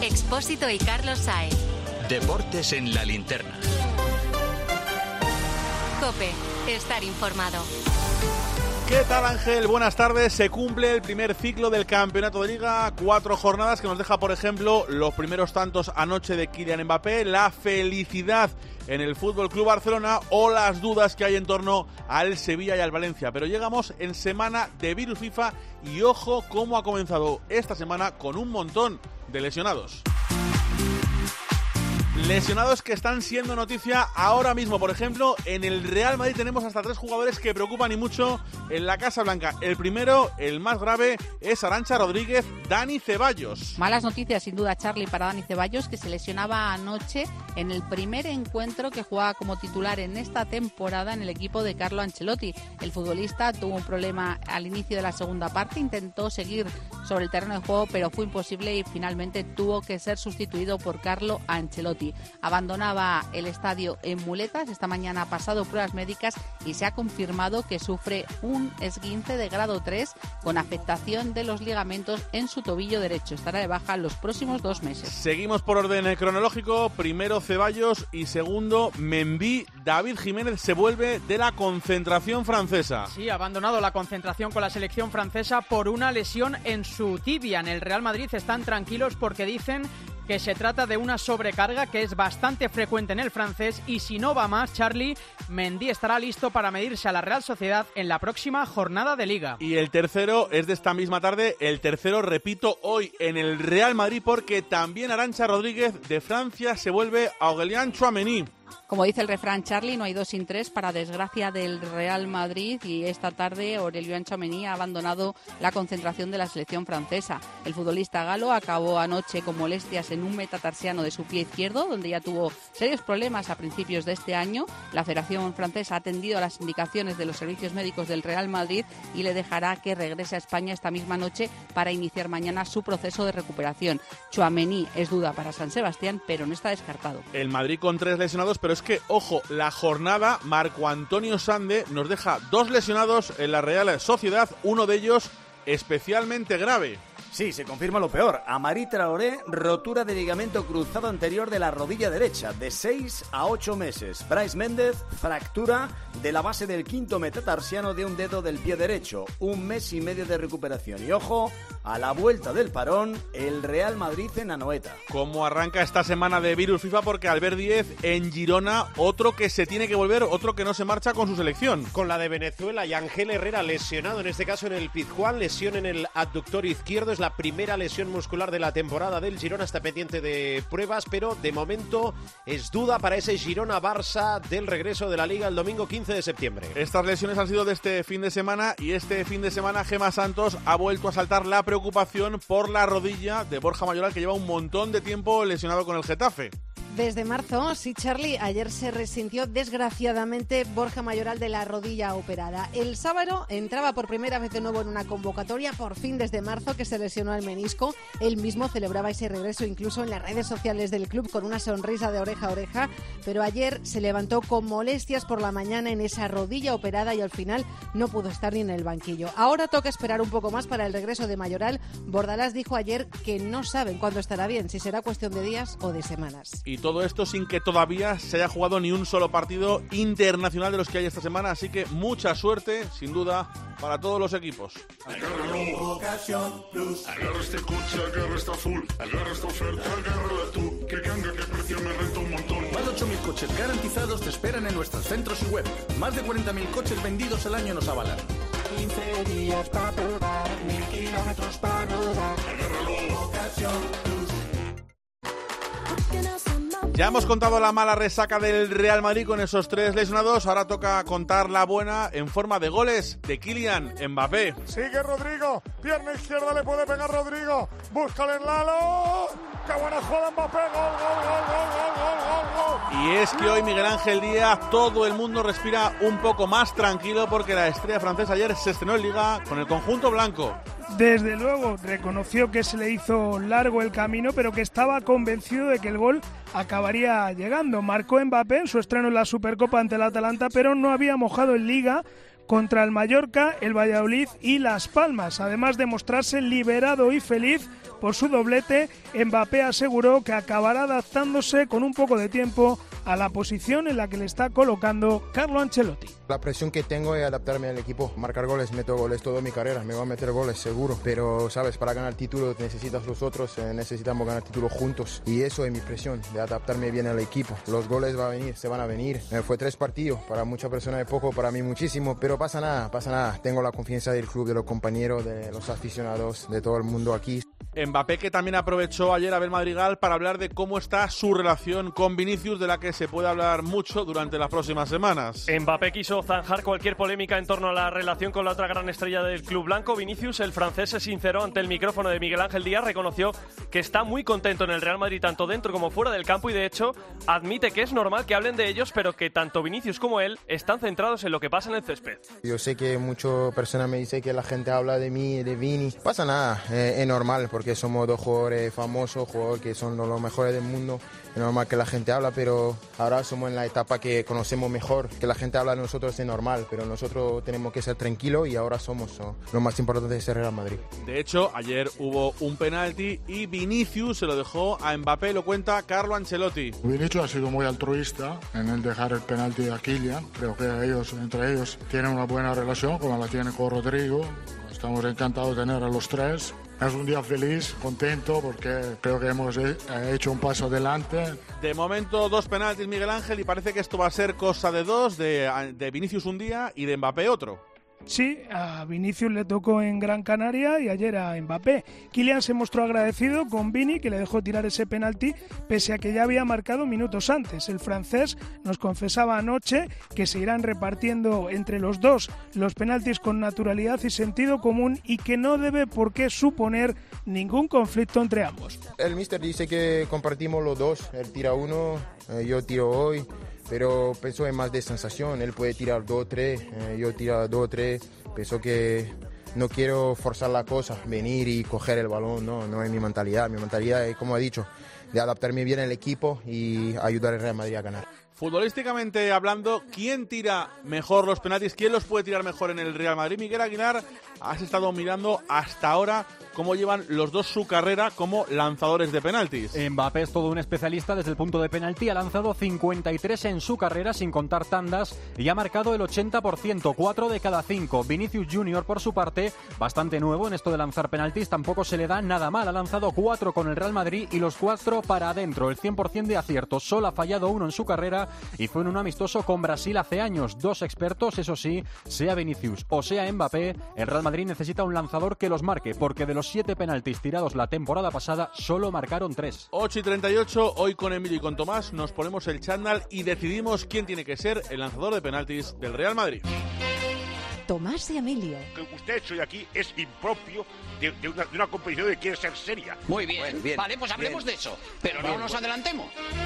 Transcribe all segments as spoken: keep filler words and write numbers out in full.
Expósito y Carlos Saez. Deportes en la linterna. COPE, estar informado. ¿Qué tal, Ángel? Buenas tardes. Se cumple el primer ciclo del Campeonato de Liga. Cuatro jornadas que nos deja, por ejemplo, los primeros tantos anoche de Kylian Mbappé, la felicidad en el F C Barcelona o las dudas que hay en torno al Sevilla y al Valencia. Pero llegamos en semana de virus FIFA y ojo cómo ha comenzado esta semana con un montón de lesionados. Lesionados que están siendo noticia ahora mismo. Por ejemplo, en el Real Madrid tenemos hasta tres jugadores que preocupan y mucho en la Casa Blanca. El primero, el más grave, es Arantxa Rodríguez, Dani Ceballos. Malas noticias, sin duda, Charly, para Dani Ceballos, que se lesionaba anoche en el primer encuentro que jugaba como titular en esta temporada en el equipo de Carlo Ancelotti. El futbolista tuvo un problema al inicio de la segunda parte, intentó seguir sobre el terreno de juego, pero fue imposible y finalmente tuvo que ser sustituido por Carlo Ancelotti. Abandonaba el estadio en muletas. Esta mañana ha pasado pruebas médicas y se ha confirmado que sufre un esguince de grado tres con afectación de los ligamentos en su tobillo derecho. Estará de baja los próximos dos meses. Seguimos por orden cronológico. Primero Ceballos y segundo Mendy. David Jiménez se vuelve de la concentración francesa. Sí, ha abandonado la concentración con la selección francesa por una lesión en su tibia. En el Real Madrid están tranquilos porque dicen que se trata de una sobrecarga que es bastante frecuente en el francés y si no va más, Charly, Mendy estará listo para medirse a la Real Sociedad en la próxima jornada de Liga. Y el tercero es de esta misma tarde, el tercero, repito, hoy en el Real Madrid porque también Arantxa Rodríguez de Francia se vuelve a Aurélien Tchouaméni. Como dice el refrán, Charly, no hay dos sin tres para desgracia del Real Madrid y esta tarde Aurélien Tchouaméni ha abandonado la concentración de la selección francesa. El futbolista galo acabó anoche con molestias en un metatarsiano de su pie izquierdo, donde ya tuvo serios problemas a principios de este año. La Federación Francesa ha atendido a las indicaciones de los servicios médicos del Real Madrid y le dejará que regrese a España esta misma noche para iniciar mañana su proceso de recuperación. Tchouaméni es duda para San Sebastián, pero no está descartado. El Madrid con tres lesionados, pero es que, ojo, la jornada, Marco Antonio Sande nos deja dos lesionados en la Real Sociedad, uno de ellos especialmente grave. Sí, se confirma lo peor. Amari Traoré, rotura de ligamento cruzado anterior de la rodilla derecha, de seis a ocho meses. Brais Méndez, fractura de la base del quinto metatarsiano de un dedo del pie derecho. Un mes y medio de recuperación. Y ojo, a la vuelta del parón, el Real Madrid en Anoeta. ¿Cómo arranca esta semana de virus FIFA? Porque Albert Díez en Girona, otro que se tiene que volver, otro que no se marcha con su selección. Con la de Venezuela y Ángel Herrera lesionado, en este caso en el Pizjuán, lesión en el abductor izquierdo. Es la primera lesión muscular de la temporada del Girona, está pendiente de pruebas, pero de momento es duda para ese Girona-Barça del regreso de la Liga el domingo quince de septiembre. Estas lesiones han sido de este fin de semana y este fin de semana Gemma Santos ha vuelto a saltar la preocupación por la rodilla de Borja Mayoral, que lleva un montón de tiempo lesionado con el Getafe. Desde marzo, sí, Charly, ayer se resintió desgraciadamente Borja Mayoral de la rodilla operada. El sábado entraba por primera vez de nuevo en una convocatoria, por fin desde marzo, que se lesionó el menisco. Él mismo celebraba ese regreso incluso en las redes sociales del club con una sonrisa de oreja a oreja, pero ayer se levantó con molestias por la mañana en esa rodilla operada y al final no pudo estar ni en el banquillo. Ahora toca esperar un poco más para el regreso de Mayoral. Bordalás dijo ayer que no saben cuándo estará bien, si será cuestión de días o de semanas. Y todo esto sin que todavía se haya jugado ni un solo partido internacional de los que hay esta semana, así que mucha suerte, sin duda, para todos los equipos. Agárralo, Ocasión Plus. Agarra este coche, agarra esta full. Agarra esta oferta, agárrala tú. Que canga, que precio me renta un montón. Más de ocho mil coches garantizados te esperan en nuestros centros y web. Más de cuarenta mil coches vendidos al año nos avalan. quince días para probar, mil kilómetros para rodar. Agárralo, Ocasión Plus. Ya hemos contado la mala resaca del Real Madrid con esos tres lesionados. Ahora toca contar la buena en forma de goles de Kylian Mbappé. Sigue Rodrigo, pierna izquierda, le puede pegar Rodrigo. Búscale en Lalo. ¡Qué buena jugada Mbappé! ¡Gol, gol, gol, gol, gol, gol, gol! Y es que hoy Miguel Ángel Díaz, todo el mundo respira un poco más tranquilo porque la estrella francesa ayer se estrenó en Liga con el conjunto blanco. Desde luego, reconoció que se le hizo largo el camino, pero que estaba convencido de que el gol acabaría llegando. Marcó Mbappé en su estreno en la Supercopa ante el Atalanta, pero no había mojado en Liga contra el Mallorca, el Valladolid y Las Palmas, además de mostrarse liberado y feliz por su doblete, Mbappé aseguró que acabará adaptándose con un poco de tiempo a la posición en la que le está colocando Carlo Ancelotti. La presión que tengo es adaptarme al equipo, marcar goles, meto goles toda mi carrera, me voy a meter goles seguro, pero sabes, para ganar títulos necesitas los otros, eh, necesitamos ganar títulos juntos y eso es mi presión, de adaptarme bien al equipo. Los goles van a venir, se van a venir, eh, fue tres partidos, para muchas personas es poco, para mí muchísimo, pero pasa nada, pasa nada, tengo la confianza del club, de los compañeros, de los aficionados, de todo el mundo aquí. Mbappé, que también aprovechó ayer Abel Madrigal para hablar de cómo está su relación con Vinicius, de la que se puede hablar mucho durante las próximas semanas. Mbappé quiso zanjar cualquier polémica en torno a la relación con la otra gran estrella del club blanco. Vinicius, el francés, se sinceró ante el micrófono de Miguel Ángel Díaz, reconoció que está muy contento en el Real Madrid tanto dentro como fuera del campo y de hecho admite que es normal que hablen de ellos, pero que tanto Vinicius como él están centrados en lo que pasa en el césped. Yo sé que muchas personas me dicen que la gente habla de mí, de Vini. Pasa nada, eh, es normal porque somos dos jugadores famosos, jugadores que son los mejores del mundo. Es normal que la gente habla, pero ahora somos en la etapa que conocemos mejor. Que la gente habla de nosotros es normal, pero nosotros tenemos que ser tranquilos y ahora somos so, lo más importante de ser Real Madrid. De hecho, ayer hubo un penalti y Vinicius se lo dejó a Mbappé, lo cuenta Carlo Ancelotti. Vinicius ha sido muy altruista en el dejar el penalti a Kylian. Creo que ellos, entre ellos, tienen una buena relación, como la tienen con Rodrigo. Estamos encantados de tener a los tres. Es un día feliz, contento, porque creo que hemos hecho un paso adelante. De momento, dos penaltis, Miguel Ángel, y parece que esto va a ser cosa de dos, de, de Vinicius un día y de Mbappé otro. Sí, a Vinicius le tocó en Gran Canaria y ayer a Mbappé. Kylian se mostró agradecido con Vini, que le dejó tirar ese penalti, pese a que ya había marcado minutos antes. El francés nos confesaba anoche que se irán repartiendo entre los dos los penaltis con naturalidad y sentido común y que no debe por qué suponer ningún conflicto entre ambos. El míster dice que compartimos los dos, él tira uno, eh, yo tiro hoy. Pero pienso en más de sensación, él puede tirar dos o tres, eh, yo tiro dos o tres, pienso que no quiero forzar la cosa, venir y coger el balón, no, no es mi mentalidad, mi mentalidad es, como he dicho, de adaptarme bien al equipo y ayudar al Real Madrid a ganar. Futbolísticamente hablando, ¿quién tira mejor los penaltis? ¿Quién los puede tirar mejor en el Real Madrid? Miguel Aguilar, has estado mirando hasta ahora cómo llevan los dos su carrera como lanzadores de penaltis. Mbappé es todo un especialista desde el punto de penalti, ha lanzado cincuenta y tres en su carrera sin contar tandas y ha marcado el ochenta por ciento, cuatro de cada cinco. Vinicius Junior, por su parte, bastante nuevo en esto de lanzar penaltis, tampoco se le da nada mal, ha lanzado cuatro con el Real Madrid y los cuatro para adentro, el cien por ciento de aciertos, solo ha fallado uno en su carrera y fue en un amistoso con Brasil hace años. Dos expertos, eso sí, sea Vinicius o sea Mbappé, el Real Madrid necesita un lanzador que los marque, porque de los siete penaltis tirados la temporada pasada, solo marcaron tres. ocho y treinta y ocho, hoy con Emilio y con Tomás nos ponemos el chándal y decidimos quién tiene que ser el lanzador de penaltis del Real Madrid. Tomás y Emilio. Que usted hecho hoy aquí es impropio de, de, una, de una competición que quiere ser seria. Muy bien, Bueno, bien. Vale, pues hablemos bien. de eso, pero bien, no nos bueno. adelantemos.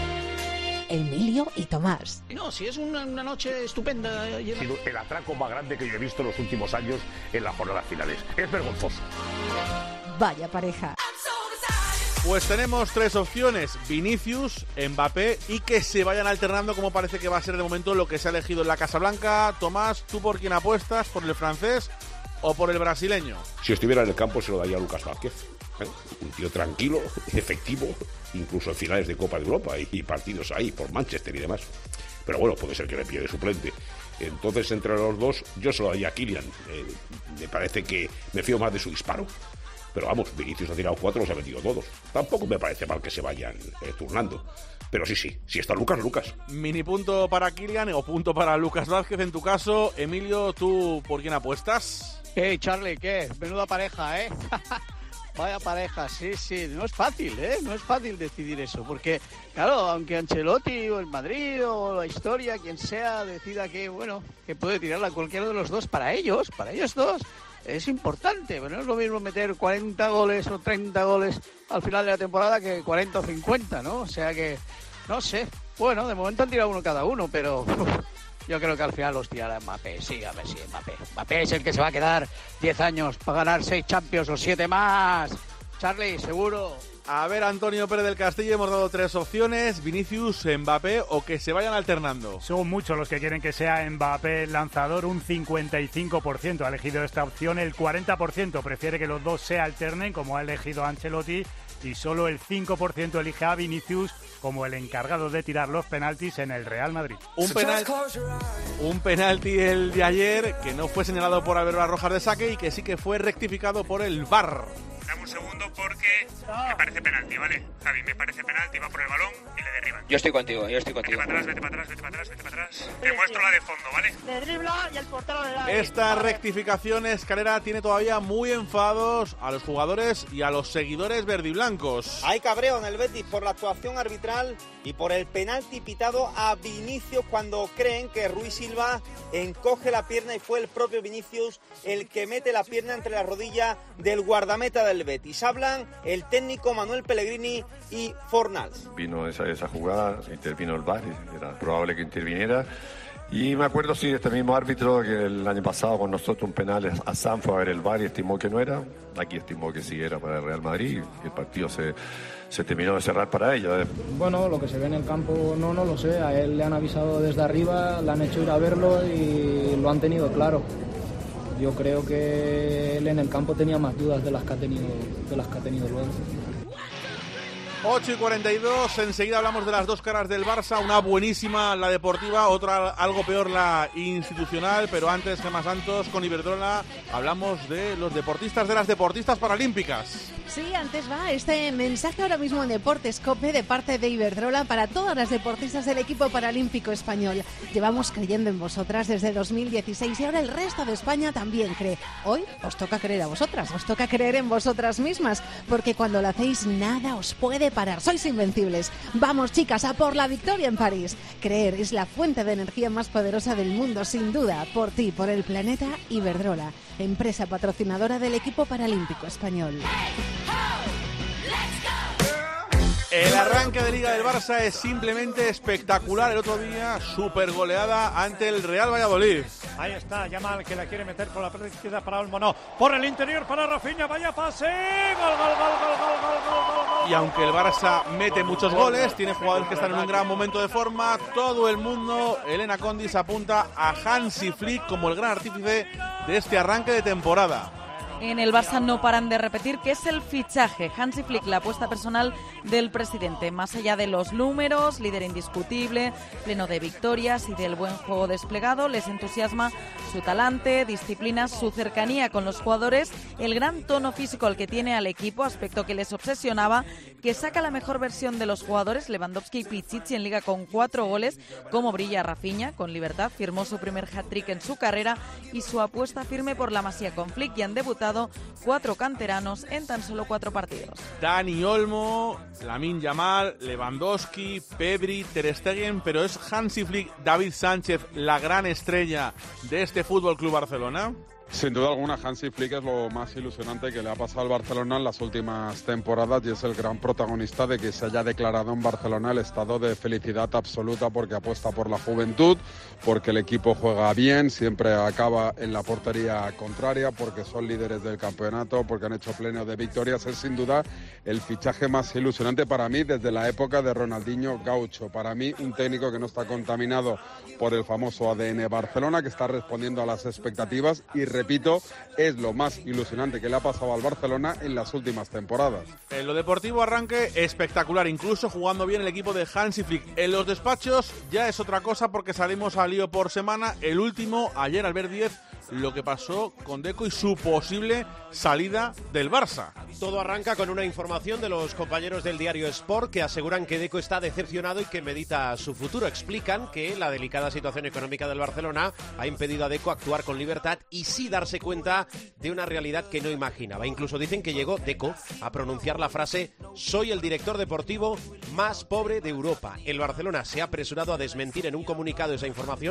Emilio y Tomás. No, si es una, una noche estupenda. Ha sido el atraco más grande que yo he visto en los últimos años en las jornadas finales. Es vergonzoso. Vaya pareja. Pues tenemos tres opciones: Vinicius, Mbappé y que se vayan alternando, como parece que va a ser de momento lo que se ha elegido en la Casa Blanca. Tomás, ¿tú por quién apuestas? ¿Por el francés o por el brasileño? Si estuviera en el campo se lo daría a Lucas Vázquez. ¿Eh? Un tío tranquilo, efectivo, incluso en finales de Copa de Europa y, y partidos ahí por Manchester y demás. Pero bueno, puede ser que le pille de suplente. Entonces, entre los dos, yo se lo daría a Kylian. Eh, me parece que me fío más de su disparo. Pero vamos, Vinicius ha tirado cuatro, los ha metido todos. Tampoco me parece mal que se vayan eh, turnando. Pero sí, sí, si está Lucas, Lucas. Mini punto para Kylian o punto para Lucas Vázquez en tu caso. Emilio, ¿tú por quién apuestas? Hey, Charlie, ¿qué? Menuda pareja, ¿eh? Vaya pareja, sí, sí. No es fácil, ¿eh? No es fácil decidir eso. Porque, claro, aunque Ancelotti o el Madrid o la historia, quien sea, decida que, bueno, que puede tirarla a cualquiera de los dos, para ellos, para ellos dos, es importante. Pero no es lo mismo meter cuarenta goles o treinta goles al final de la temporada que cuarenta o cincuenta, ¿no? O sea que, no sé. Bueno, de momento han tirado uno cada uno, pero uf, yo creo que al final los tirará Mbappé. Sí, a ver si Mbappé. Mbappé es el que se va a quedar diez años para ganar seis Champions o siete más. Charlie, seguro. A ver, Antonio Pérez del Castillo, hemos dado tres opciones: Vinicius, Mbappé o que se vayan alternando. Son muchos los que quieren que sea Mbappé el lanzador, un cincuenta y cinco por ciento ha elegido esta opción, el cuarenta por ciento prefiere que los dos se alternen, como ha elegido Ancelotti, y solo el cinco por ciento elige a Vinicius como el encargado de tirar los penaltis en el Real Madrid. Un penalti, un penalti el de ayer que no fue señalado por Alberto Rojas de saque y que sí que fue rectificado por el V A R. Dame un segundo porque me parece penalti, ¿vale? Javi, me parece penalti, va por el balón y le derriban. Yo estoy contigo, yo estoy contigo. Vete para atrás, vete para atrás, vete para atrás, vete para atrás. Te muestro la de fondo, ¿vale? Le dribla y el portero le da. Esta rectificación, Escalera, tiene todavía muy enfadados a los jugadores y a los seguidores verdiblancos. Hay cabreo en el Betis por la actuación arbitral y por el penalti pitado a Vinicius cuando creen que Ruiz Silva encoge la pierna y fue el propio Vinicius el que mete la pierna entre la rodilla del guardameta del Betis. Hablan el técnico Manuel Pellegrini y Fornals. Vino esa, esa jugada, intervino el V A R, era probable que interviniera. Y me acuerdo, sí, de este mismo árbitro que el año pasado con nosotros un penal a Sam fue a ver el V A R y estimó que no era. Aquí estimó que sí era para el Real Madrid y el partido se, se terminó de cerrar para ellos. Bueno, lo que se ve en el campo no, no lo sé. A él le han avisado desde arriba, le han hecho ir a verlo y lo han tenido claro. Yo creo que él en el campo tenía más dudas de las que ha tenido, de las que ha tenido luego. ocho y cuarenta y dos, enseguida hablamos de las dos caras del Barça, una buenísima la deportiva, otra algo peor la institucional, pero antes, Gemma Santos, con Iberdrola, hablamos de los deportistas, de las deportistas paralímpicas. Sí, antes va este mensaje ahora mismo en Deportes COPE de parte de Iberdrola para todas las deportistas del equipo paralímpico español. Llevamos creyendo en vosotras desde dos mil dieciséis y ahora el resto de España también cree. Hoy os toca creer a vosotras, os toca creer en vosotras mismas, porque cuando lo hacéis nada os puede parar. Sois invencibles. Vamos, chicas, a por la victoria en París. Creer es la fuente de energía más poderosa del mundo, sin duda. Por ti, por el planeta, Iberdrola, empresa patrocinadora del equipo paralímpico español. El arranque de Liga del Barça es simplemente espectacular. El otro día, super goleada ante el Real Valladolid. Ahí está, Yamal, que la quiere meter por la parte izquierda para Olmo, no. Por el interior para Rafinha, vaya pase. Gol, gol, gol, gol, gol, gol, gol, gol. Y aunque el Barça mete muchos goles, tiene jugadores que están en un gran momento de forma, todo el mundo, Elena Condis, apunta a Hansi Flick como el gran artífice de este arranque de temporada. En el Barça no paran de repetir que es el fichaje. Hansi Flick, la apuesta personal del presidente. Más allá de los números, líder indiscutible, pleno de victorias y del buen juego desplegado, les entusiasma su talante, disciplina, su cercanía con los jugadores, el gran tono físico al que tiene al equipo, aspecto que les obsesionaba, que saca la mejor versión de los jugadores, Lewandowski y Pichichi en Liga con cuatro goles, como brilla Rafinha, con libertad, firmó su primer hat-trick en su carrera y su apuesta firme por la Masía con Flick, y han debutado cuatro canteranos en tan solo cuatro partidos. Dani Olmo, Lamine Yamal, Lewandowski, Pedri, Ter Stegen, pero ¿es Hansi Flick, David Sánchez, la gran estrella de este Fútbol Club Barcelona? Sin duda alguna, Hansi Flick es lo más ilusionante que le ha pasado al Barcelona en las últimas temporadas y es el gran protagonista de que se haya declarado en Barcelona el estado de felicidad absoluta, porque apuesta por la juventud, porque el equipo juega bien, siempre acaba en la portería contraria, porque son líderes del campeonato, porque han hecho pleno de victorias. Es sin duda el fichaje más ilusionante para mí desde la época de Ronaldinho Gaucho. Para mí, un técnico que no está contaminado por el famoso A D N Barcelona, que está respondiendo a las expectativas y repito, es lo más ilusionante que le ha pasado al Barcelona en las últimas temporadas. En lo deportivo, arranque espectacular, incluso jugando bien el equipo de Hansi Flick. En los despachos ya es otra cosa, porque salimos al lío por semana. El último, ayer al ver diez, lo que pasó con Deco y su posible salida del Barça. Todo arranca con una información de los compañeros del diario Sport que aseguran que Deco está decepcionado y que medita su futuro. Explican que la delicada situación económica del Barcelona ha impedido a Deco actuar con libertad y sí darse cuenta de una realidad que no imaginaba. Incluso dicen que llegó Deco a pronunciar la frase «Soy el director deportivo más pobre de Europa». El Barcelona se ha apresurado a desmentir en un comunicado esa información,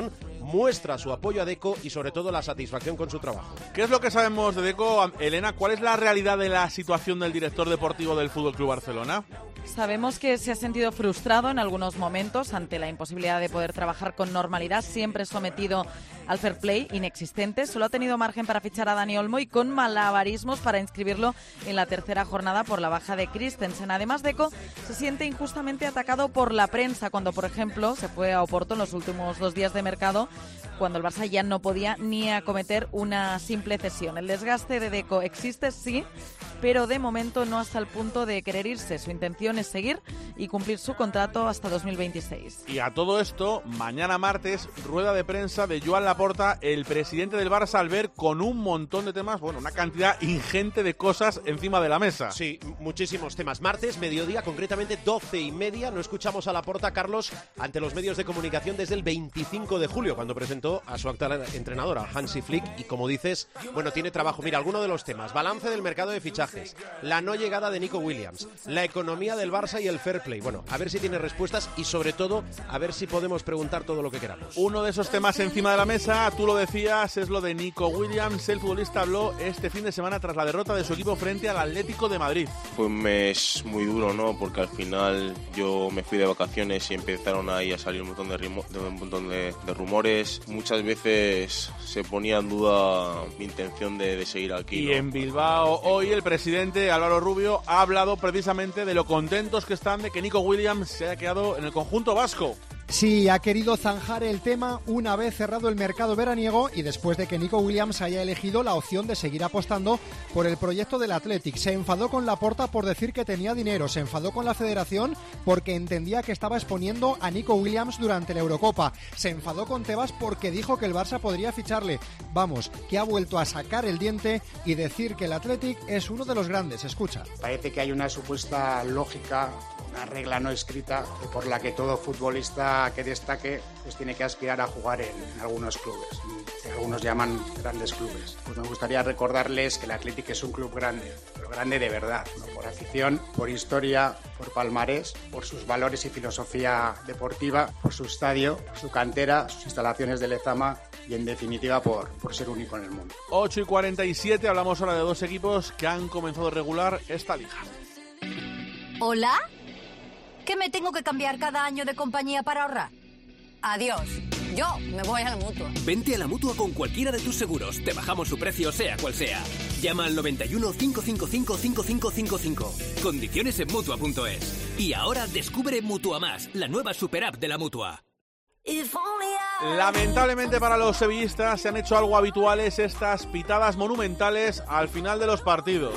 muestra su apoyo a Deco y sobre todo la satisfacción con su trabajo. ¿Qué es lo que sabemos de Deco? Elena, ¿cuál es la realidad de la situación del director deportivo del F C Barcelona? Sabemos que se ha sentido frustrado en algunos momentos ante la imposibilidad de poder trabajar con normalidad, siempre sometido al fair play inexistente. Solo ha tenido margen para fichar a Dani Olmo y con malabarismos para inscribirlo en la tercera jornada por la baja de Christensen. Además, Deco se siente injustamente atacado por la prensa cuando, por ejemplo, se fue a Oporto en los últimos dos días de mercado, cuando el Barça ya no podía ni acometer una simple cesión. El desgaste de Deco existe, sí, pero de momento no hasta el punto de querer irse. Su intención es seguir y cumplir su contrato hasta dos mil veintiséis. Y a todo esto, mañana martes, rueda de prensa de Joan Laporta, el presidente del Barça, al ver con un montón de temas, bueno, una cantidad ingente de cosas encima de la mesa. Sí, muchísimos temas. Martes, mediodía, concretamente doce y media, no escuchamos a Laporta, Carlos, ante los medios de comunicación desde el veinticinco de julio, cuando presentó a su actual entrenadora, Hansi Flick, y como dices, bueno, tiene trabajo. Mira, alguno de los temas: balance del mercado de fichajes, la no llegada de Nico Williams, la economía del Barça y el fair play. Bueno, a ver si tiene respuestas y sobre todo a ver si podemos preguntar todo lo que queramos. Uno de esos temas encima de la mesa, tú lo decías, es lo de Nico Williams. El futbolista habló este fin de semana tras la derrota de su equipo frente al Atlético de Madrid. Fue un mes muy duro, ¿no? Porque al final yo me fui de vacaciones y empezaron ahí a salir un montón de, rimo, de, un montón de, de rumores. Muchas veces se ponía en duda mi intención de, de seguir aquí, Y ¿no? en Bilbao hoy el presidente Álvaro Rubio ha hablado precisamente de lo contentos que están de que Nico Williams se haya quedado en el conjunto vasco. Sí, ha querido zanjar el tema una vez cerrado el mercado veraniego y después de que Nico Williams haya elegido la opción de seguir apostando por el proyecto del Athletic. Se enfadó con Laporta por decir que tenía dinero, se enfadó con la federación porque entendía que estaba exponiendo a Nico Williams durante la Eurocopa, se enfadó con Tebas porque dijo que el Barça podría ficharle. Vamos, que ha vuelto a sacar el diente y decir que el Athletic es uno de los grandes. Escucha. Parece que hay una supuesta lógica, una regla no escrita por la que todo futbolista que destaque pues tiene que aspirar a jugar en, en algunos clubes, que algunos llaman grandes clubes. Pues me gustaría recordarles que el Athletic es un club grande, pero grande de verdad, ¿no? Por afición, por historia, por palmarés, por sus valores y filosofía deportiva, por su estadio, por su cantera, sus instalaciones de Lezama y en definitiva por, por ser único en el mundo. ocho y cuarenta y siete, hablamos ahora de dos equipos que han comenzado a regular esta liga. ¿Hola? ¿Que me tengo que cambiar cada año de compañía para ahorrar? Adiós. Yo me voy a la Mutua. Vente a la Mutua con cualquiera de tus seguros. Te bajamos su precio, sea cual sea. Llama al noventa y uno, cinco cinco cinco, cinco cinco cinco cinco. Condiciones en Mutua punto es. Y ahora descubre Mutua Más, la nueva super app de la Mutua. Lamentablemente para los sevillistas se han hecho algo habituales estas pitadas monumentales al final de los partidos.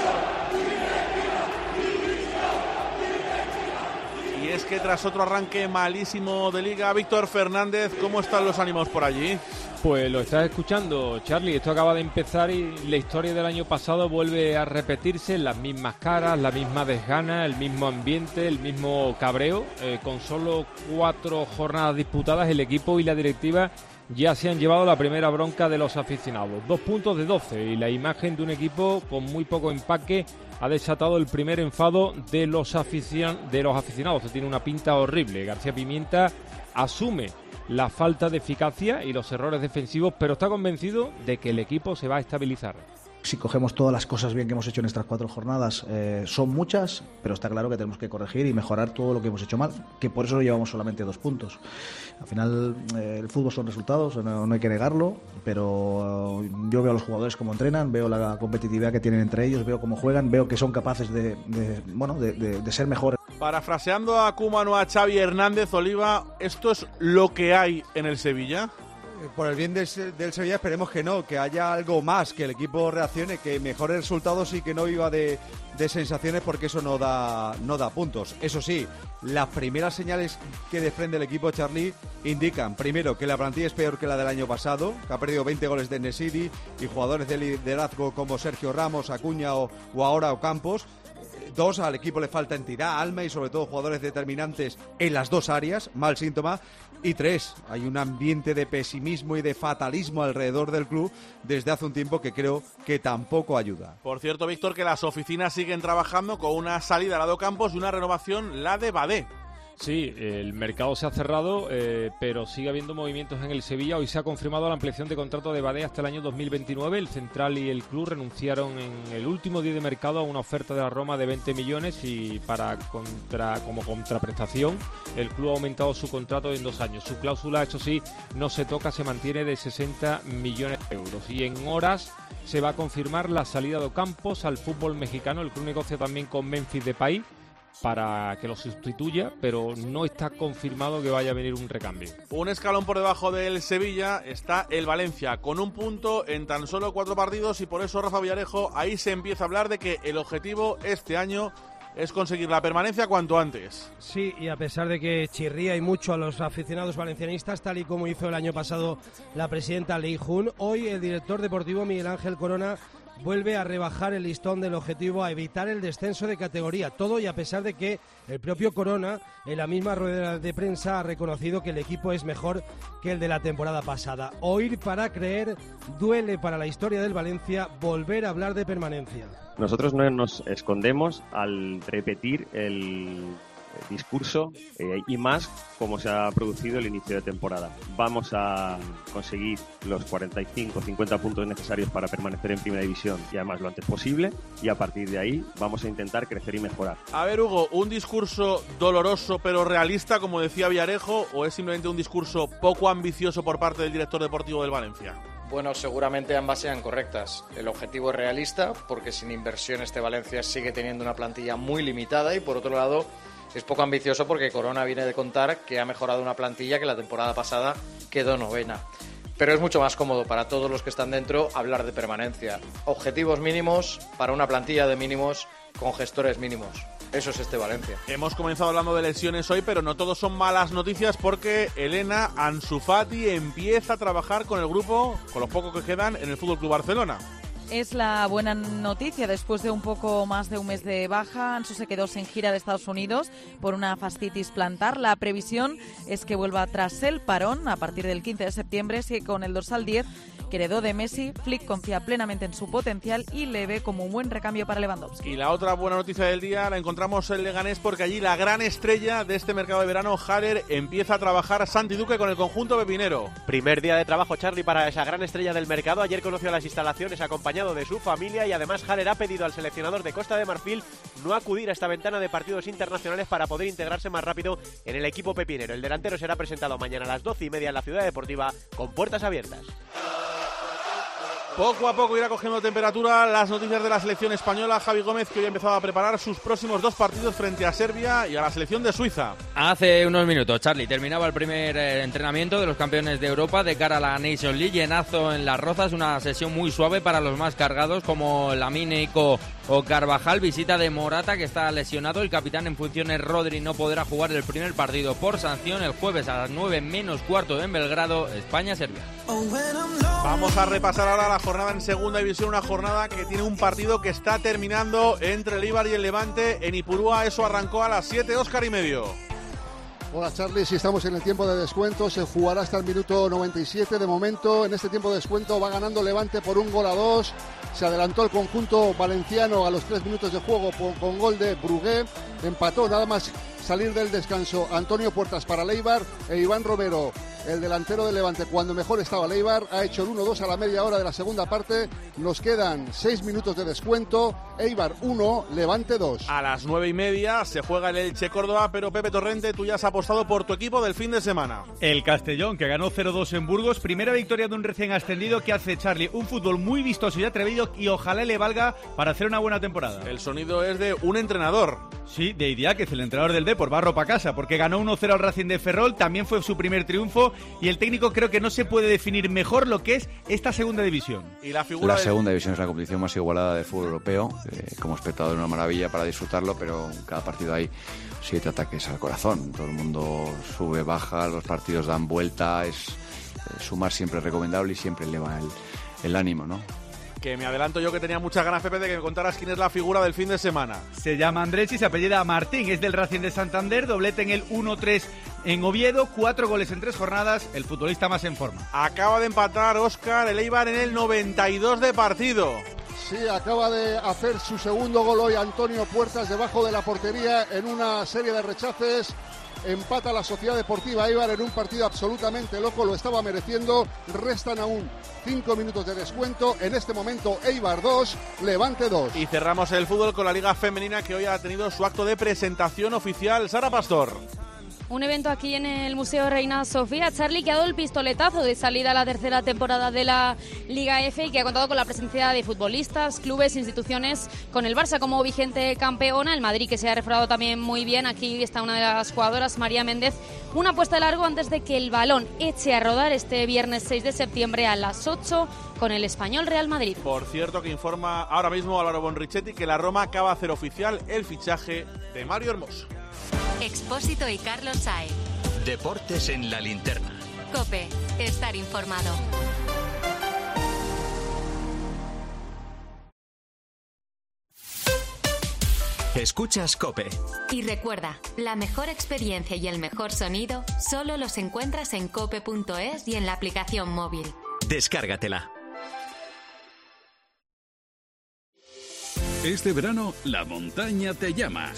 Y es que tras otro arranque malísimo de Liga, Víctor Fernández, ¿cómo están los ánimos por allí? Pues lo estás escuchando, Charlie. Esto acaba de empezar y la historia del año pasado vuelve a repetirse. Las mismas caras, la misma desgana, el mismo ambiente, el mismo cabreo. Eh, con solo cuatro jornadas disputadas, el equipo y la directiva ya se han llevado la primera bronca de los aficionados. Dos puntos de doce y la imagen de un equipo con muy poco empaque ha desatado el primer enfado de los, aficion- de los aficionados. Se tiene una pinta horrible. García Pimienta asume la falta de eficacia y los errores defensivos, pero está convencido de que el equipo se va a estabilizar. Si cogemos todas las cosas bien que hemos hecho en estas cuatro jornadas, eh, son muchas, pero está claro que tenemos que corregir y mejorar todo lo que hemos hecho mal, que por eso llevamos solamente dos puntos. Al final, eh, el fútbol son resultados, no, no hay que negarlo, pero eh, yo veo a los jugadores cómo entrenan, veo la competitividad que tienen entre ellos, veo cómo juegan, veo que son capaces de, de, bueno, de, de, de ser mejores. Parafraseando a Koeman o a Xavi Hernández, Oliva, ¿esto es lo que hay en el Sevilla? Por el bien del, del Sevilla esperemos que no, que haya algo más, que el equipo reaccione, que mejore resultados y que no viva de, de sensaciones, porque eso no da, no da puntos. Eso sí, las primeras señales que desprende el equipo, Charlie, indican primero que la plantilla es peor que la del año pasado, que ha perdido veinte goles de Nesiri y jugadores de liderazgo como Sergio Ramos, Acuña o, o ahora Ocampos. Dos, al equipo le falta entidad, alma y sobre todo jugadores determinantes en las dos áreas, mal síntoma. Y tres, hay un ambiente de pesimismo y de fatalismo alrededor del club desde hace un tiempo que creo que tampoco ayuda. Por cierto, Víctor, que las oficinas siguen trabajando con una salida a Lado Campos y una renovación, la de Badé. Sí, el mercado se ha cerrado, eh, pero sigue habiendo movimientos en el Sevilla. Hoy se ha confirmado la ampliación de contrato de Badé hasta el año dos mil veintinueve. El central y el club renunciaron en el último día de mercado a una oferta de la Roma de veinte millones y para contra como contraprestación el club ha aumentado su contrato en dos años. Su cláusula, eso sí, no se toca, se mantiene de sesenta millones de euros. Y en horas se va a confirmar la salida de Ocampos al fútbol mexicano. El club negocia también con Memphis Depay para que lo sustituya, pero no está confirmado que vaya a venir un recambio. Un escalón por debajo del Sevilla está el Valencia, con un punto en tan solo cuatro partidos, y por eso, Rafa Villarejo, ahí se empieza a hablar de que el objetivo este año es conseguir la permanencia cuanto antes. Sí, y a pesar de que chirría y mucho a los aficionados valencianistas, tal y como hizo el año pasado la presidenta Lei Jun, hoy el director deportivo Miguel Ángel Corona vuelve a rebajar el listón del objetivo, a evitar el descenso de categoría. Todo y a pesar de que el propio Corona, en la misma rueda de prensa, ha reconocido que el equipo es mejor que el de la temporada pasada. Oír para creer, duele para la historia del Valencia volver a hablar de permanencia. Nosotros no nos escondemos al repetir el discurso eh, y más como se ha producido el inicio de temporada. Vamos a conseguir los cuarenta y cinco cincuenta puntos necesarios para permanecer en primera división y además lo antes posible, y a partir de ahí vamos a intentar crecer y mejorar. A ver, Hugo, ¿un discurso doloroso pero realista, como decía Villarejo, o es simplemente un discurso poco ambicioso por parte del director deportivo del Valencia? Bueno, seguramente ambas sean correctas. El objetivo es realista porque sin inversión este Valencia sigue teniendo una plantilla muy limitada, y por otro lado es poco ambicioso porque Corona viene de contar que ha mejorado una plantilla que la temporada pasada quedó novena. Pero es mucho más cómodo para todos los que están dentro hablar de permanencia. Objetivos mínimos para una plantilla de mínimos con gestores mínimos. Eso es este Valencia. Hemos comenzado hablando de lesiones hoy, pero no todos son malas noticias porque Elena Ansu Fati empieza a trabajar con el grupo, con los pocos que quedan, en el F C Barcelona. Es la buena noticia. Después de un poco más de un mes de baja, Ansu se quedó sin gira de Estados Unidos por una fascitis plantar. La previsión es que vuelva tras el parón a partir del quince de septiembre, si con el dorsal diez que heredó de Messi, Flick confía plenamente en su potencial y le ve como un buen recambio para Lewandowski. Y la otra buena noticia del día la encontramos en Leganés, porque allí la gran estrella de este mercado de verano, Haller, empieza a trabajar Santi Duque con el conjunto pepinero. Primer día de trabajo, Charlie, para esa gran estrella del mercado. Ayer conoció las instalaciones acompañado de su familia, y además Haller ha pedido al seleccionador de Costa de Marfil no acudir a esta ventana de partidos internacionales para poder integrarse más rápido en el equipo pepinero. El delantero será presentado mañana a las doce y media en la Ciudad Deportiva con puertas abiertas. Poco a poco irá cogiendo temperatura las noticias de la selección española. Javi Gómez, que hoy ha empezado a preparar sus próximos dos partidos frente a Serbia y a la selección de Suiza. Hace unos minutos, Charlie, terminaba el primer eh, entrenamiento de los campeones de Europa de cara a la Nations League. Llenazo en Las Rozas, una sesión muy suave para los más cargados como Lamine, Ico o Carvajal. Visita de Morata, que está lesionado. El capitán en funciones, Rodri, no podrá jugar el primer partido por sanción el jueves a las nueve menos cuarto en Belgrado, España-Serbia. Vamos a repasar ahora la jornada en segunda división, una jornada que tiene un partido que está terminando entre el Eibar y el Levante en Ipurúa. Eso arrancó a las siete, Óscar y medio. Hola Charlie, si estamos en el tiempo de descuento, se jugará hasta el minuto noventa y siete. De momento, en este tiempo de descuento va ganando Levante por un gol a dos. Se adelantó el conjunto valenciano a los tres minutos de juego con, con gol de Brugué. Empató nada más salir del descanso Antonio Puertas para el Eibar, e Iván Romero, el delantero del Levante, cuando mejor estaba el Eibar, ha hecho el uno dos a la media hora de la segunda parte. Nos quedan seis minutos de descuento. Eibar uno, Levante dos. A las nueve y media se juega el Elche Córdoba, pero Pepe Torrente, tú ya has apostado por tu equipo del fin de semana. El Castellón, que ganó cero dos en Burgos. Primera victoria de un recién ascendido que hace, Charlie, un fútbol muy vistoso y atrevido, y ojalá le valga para hacer una buena temporada. El sonido es de un entrenador. Sí, de Idiáquez, el entrenador del Depor, barro pa' casa, porque ganó uno cero al Racing de Ferrol. También fue su primer triunfo, y el técnico creo que no se puede definir mejor lo que es esta segunda división. Y la figura la de... segunda división es la competición más igualada del fútbol europeo. Eh, como espectador, una maravilla para disfrutarlo, pero en cada partido hay siete ataques al corazón. Todo el mundo sube, baja, los partidos dan vuelta. Es eh, sumar siempre es recomendable y siempre eleva el, el ánimo, ¿no? Que me adelanto yo, que tenía muchas ganas, Pepe, de que me contaras quién es la figura del fin de semana. Se llama Andrés y se apellida Martín, es del Racing de Santander, doblete en el uno tres en Oviedo, cuatro goles en tres jornadas, el futbolista más en forma. Acaba de empatar Óscar el Eibar en el noventa y dos de partido. Sí, acaba de hacer su segundo gol hoy Antonio Puertas debajo de la portería en una serie de rechaces. empata la Sociedad Deportiva Eibar en un partido absolutamente loco, lo estaba mereciendo. Restan aún cinco minutos de descuento. En este momento Eibar dos, Levante dos. Y cerramos el fútbol con la Liga Femenina, que hoy ha tenido su acto de presentación oficial. Sara Pastor. Un evento aquí en el Museo Reina Sofía, Charlie, que ha dado el pistoletazo de salida a la tercera temporada de la Liga F y que ha contado con la presencia de futbolistas, clubes, instituciones, con el Barça como vigente campeona, el Madrid, que se ha reforzado también muy bien. Aquí está una de las jugadoras, María Méndez. Una apuesta de largo antes de que el balón eche a rodar este viernes seis de septiembre a las ocho con el Español Real Madrid. Por cierto, que informa ahora mismo Álvaro Bonrichetti que la Roma acaba de hacer oficial el fichaje de Mario Hermoso. Expósito y Carlos Saez. Deportes en la linterna. COPE, estar informado. Escuchas COPE. Y recuerda, la mejor experiencia y el mejor sonido solo los encuentras en cope punto es y en la aplicación móvil. Descárgatela. Este verano, la montaña te llama.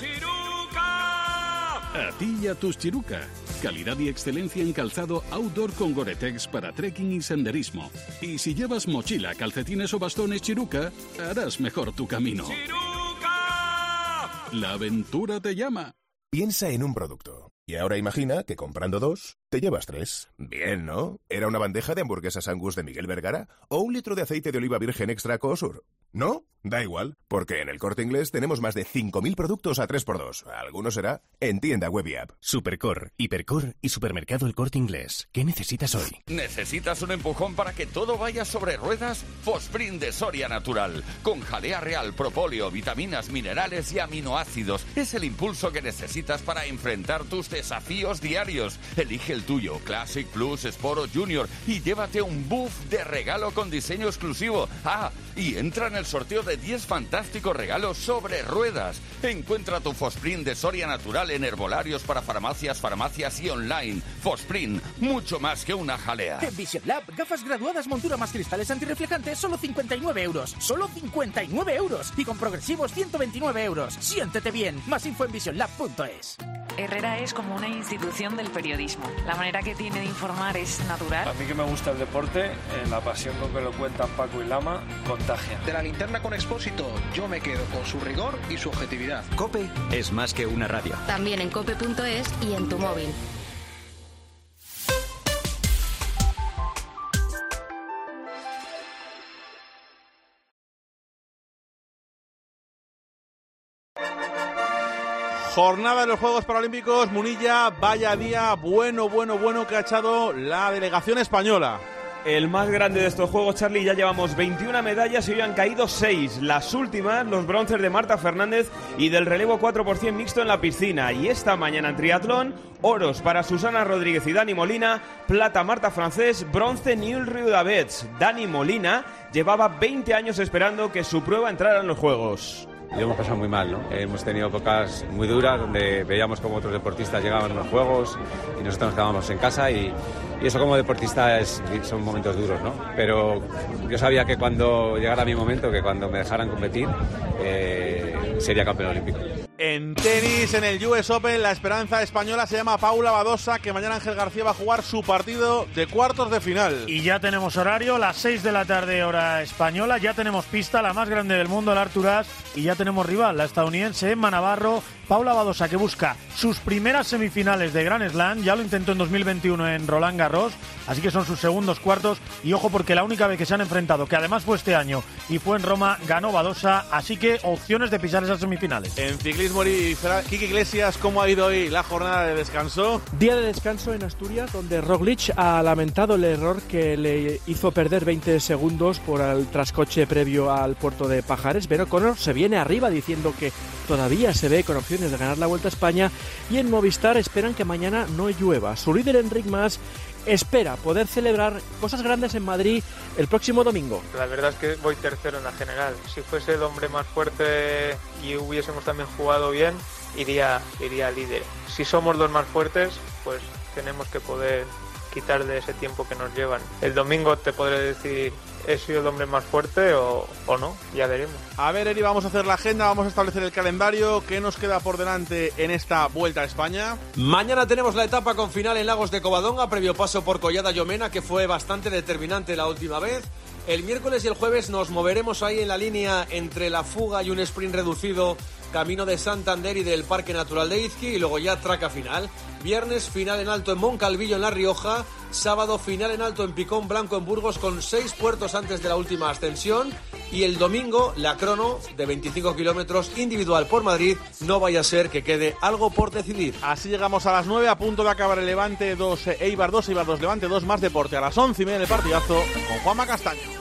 A ti y a tus Chiruca. Calidad y excelencia en calzado outdoor con Gore-Tex para trekking y senderismo. Y si llevas mochila, calcetines o bastones Chiruca, harás mejor tu camino. ¡Chiruca! La aventura te llama. Piensa en un producto. Y ahora imagina que comprando dos, te llevas tres. Bien, ¿no? ¿Era una bandeja de hamburguesas Angus de Miguel Vergara? ¿O un litro de aceite de oliva virgen extra Cosur? ¿No? Da igual, porque en El Corte Inglés tenemos más de cinco mil productos a tres por dos. Alguno será en tienda web y app. Supercor, Hipercor y Supermercado El Corte Inglés. ¿Qué necesitas hoy? ¿Necesitas un empujón para que todo vaya sobre ruedas? Fosprint de Soria Natural. Con jalea real, propóleo, vitaminas, minerales y aminoácidos. Es el impulso que necesitas para enfrentar tus desafíos diarios. Elige el tuyo, Classic, Plus, Sport o Junior, y llévate un buff de regalo con diseño exclusivo. Ah, y entra en el sorteo de diez fantásticos regalos sobre ruedas. Encuentra tu Fosprint de Soria Natural en herbolarios para farmacias, farmacias y online. Fosprint, mucho más que una jalea. En Vision Lab, gafas graduadas, montura más cristales antirreflejantes, solo cincuenta y nueve euros. Solo cincuenta y nueve euros. Y con progresivos, ciento veintinueve euros. Siéntete bien. Más info en vision lab punto es. Herrera es como una institución del periodismo. La manera que tiene de informar es natural. A mí que me gusta el deporte, eh, la pasión con que lo cuentan Paco y Lama, contagia. De la linterna con Expósito, yo me quedo con su rigor y su objetividad. COPE es más que una radio. También en cope punto es y en tu móvil. Jornada de los Juegos Paralímpicos, Munilla, vaya día bueno, bueno, bueno que ha echado la delegación española. El más grande de estos Juegos, Charlie, ya llevamos veintiuna medallas y hoy han caído seis. Las últimas, los bronces de Marta Fernández y del relevo cuatro por ciento mixto en la piscina. Y esta mañana en triatlón, oros para Susana Rodríguez y Dani Molina, plata Marta Francés, bronce Newell Riudavets. Dani Molina llevaba veinte años esperando que su prueba entrara en los Juegos. Lo hemos pasado muy mal, ¿no? Hemos tenido épocas muy duras donde veíamos como otros deportistas llegaban a los Juegos y nosotros nos quedábamos en casa y, y eso como deportista es, son momentos duros, ¿no? Pero yo sabía que cuando llegara mi momento, que cuando me dejaran competir, eh, sería campeón olímpico. En tenis, en el U S Open, la esperanza española se llama Paula Badosa, que mañana Ángel García va a jugar su partido de cuartos de final. Y ya tenemos horario, las seis de la tarde hora española, ya tenemos pista, la más grande del mundo, el Artur Ashe, y ya tenemos rival, la estadounidense Emma Navarro. Paula Badosa, que busca sus primeras semifinales de Grand Slam, ya lo intentó en dos mil veintiuno en Roland Garros, así que son sus segundos cuartos, y ojo porque la única vez que se han enfrentado, que además fue este año y fue en Roma, ganó Badosa, así que opciones de pisar esas semifinales. En ciclismo, Kiki Iglesias, ¿cómo ha ido hoy la jornada de descanso? Día de descanso en Asturias, donde Roglic ha lamentado el error que le hizo perder veinte segundos por el trascoche previo al puerto de Pajares. Ben O'Connor se viene arriba diciendo que todavía se ve con opciones de ganar la Vuelta a España, y en Movistar esperan que mañana no llueva. Su líder Enric Mas espera poder celebrar cosas grandes en Madrid el próximo domingo. La verdad es que voy tercero en la general. Si fuese el hombre más fuerte y hubiésemos también jugado bien, iría, iría líder. Si somos los más fuertes, pues tenemos que poder quitar de ese tiempo que nos llevan. El domingo te podré decir, he sido el hombre más fuerte o, o no, ya veremos. A ver, Eri, vamos a hacer la agenda, vamos a establecer el calendario. ¿Qué nos queda por delante en esta Vuelta a España? Mañana tenemos la etapa con final en Lagos de Covadonga, previo paso por Collada Llomena, que fue bastante determinante la última vez. El miércoles y el jueves nos moveremos ahí en la línea entre la fuga y un sprint reducido camino de Santander y del Parque Natural de Izqui, y luego ya traca final. Viernes final en alto en Moncalvillo en La Rioja, sábado final en alto en Picón Blanco en Burgos con seis puertos antes de la última ascensión, y el domingo la crono de veinticinco kilómetros individual por Madrid. No vaya a ser que quede algo por decidir. Así llegamos a las nueve, a punto de acabar el Levante dos, Eibar dos, Eibar dos, Levante dos, más deporte a las once y media del partidazo con Juanma Castaño.